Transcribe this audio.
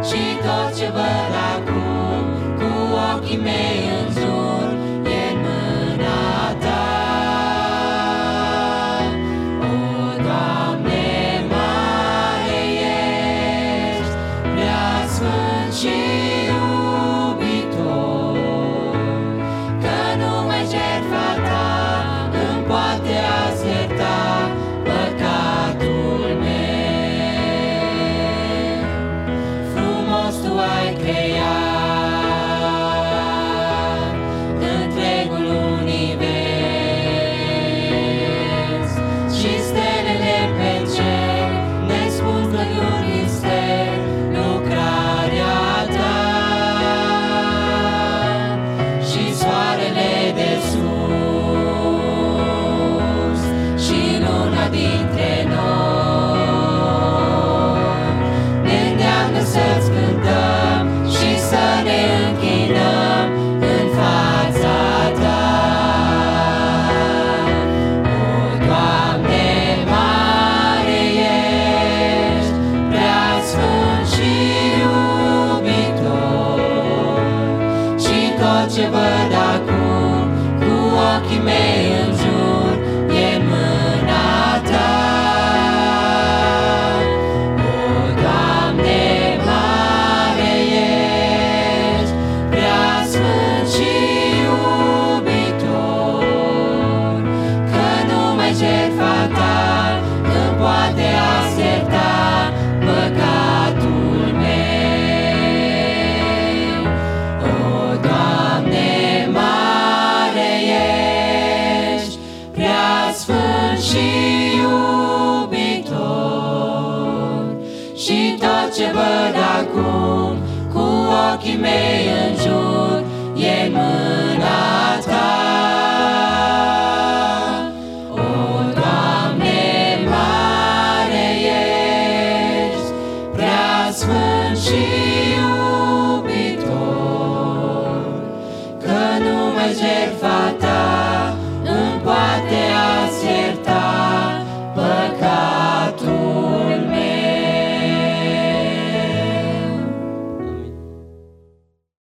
și tot ce văd acum cu ochii mei în jur e în mâna Ta. O, Doamne, mare ești, prea sfânt și iubitor, că numai jertfa Ta îmi poate azi ierta păcatul meu. Frumos Tu ai creat întregul univers și stelele pe cer ne spun gloriuri în stel lucrarea Ta, și soarele de sus și luna dintre noi ne îndeamnă să-ți cântăm și să ne închinăm în fața Ta. O, Doamne, mare ești, prea sfânt și iubitor, și tot ce văd acum cu ochii mei în jur e în mâna Ta. O, Doamne, mare ești, prea sfânt și iubitor, că numai jertfa Ta îmi poate azi ierta păcatul meu. O, Doamne, mare ești, prea sfânt și iubitor, și tot ce văd acum cu ochii mei în jur e în mâna Ta. O, Doamne, mare ești, prea sfânt și iubitor, că numai jertfa Ta